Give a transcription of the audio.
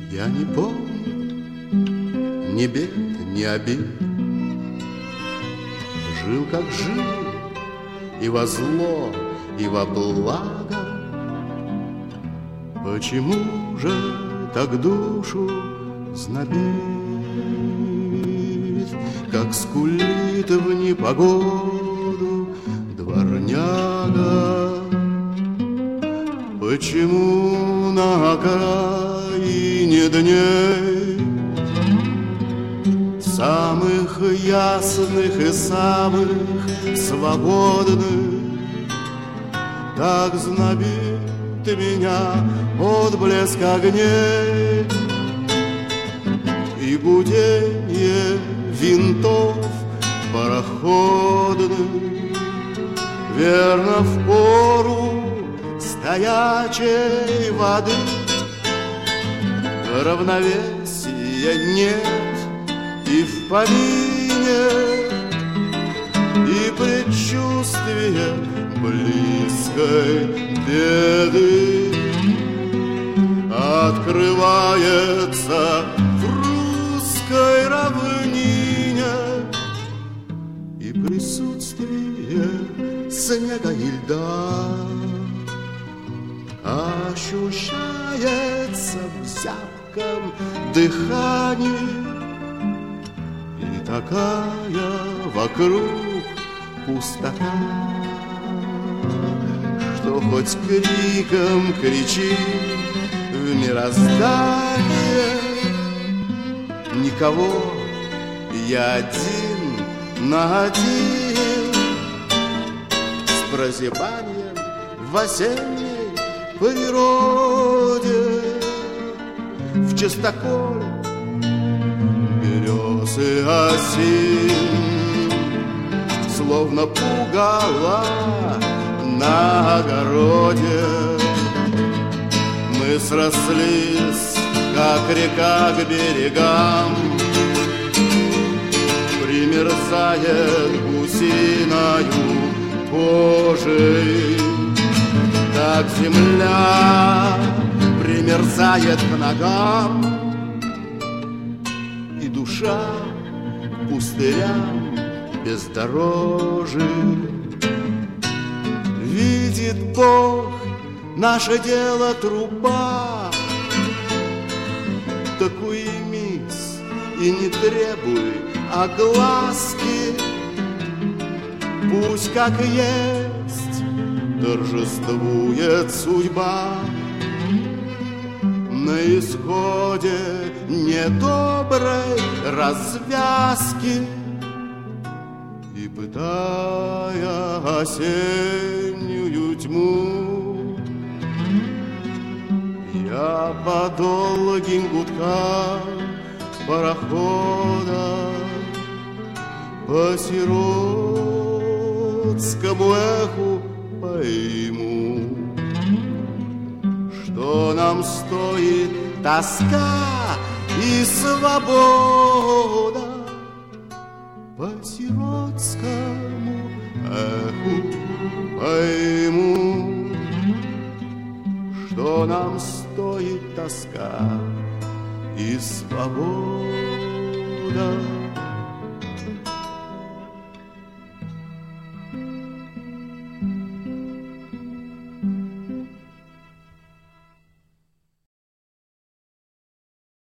Я не помню ни бед, ни обид. Жил, как жил, и во зло, и во благо. Почему же так душу знобит, как скулит в непогоду дворняга? Почему на окраине дней, самых ясных и самых свободных, так знобит меня отблеск огней и гуденье винтов пароходных? Верно, в пору стоячей воды равновесия нет и в помине, и предчувствие близкой беды открывается в русской равнине, и присутствие снега и льда ощущается в зябком дыхании, и такая вокруг пустота, что хоть криком кричи в мироздание, никого, я один на один с прозябанием в осенней природе, в частоколе берез и осин, словно пугало на огороде. Мы срослись, как река к берегам, примерзает гусиною кожей, так земля примерзает к ногам, и душа пустырям бездорожий. Видит Бог, наше дело труба, так уймись и не требуй огласки. Пусть как есть торжествует судьба на исходе недоброй развязки, и пытая осеннюю тьму, я по долгим гудкам парохода по сиротскому эху пойму, что нам стоит тоска и свобода. По сиротскому эху пойму, что нам стоит тоска и свобода.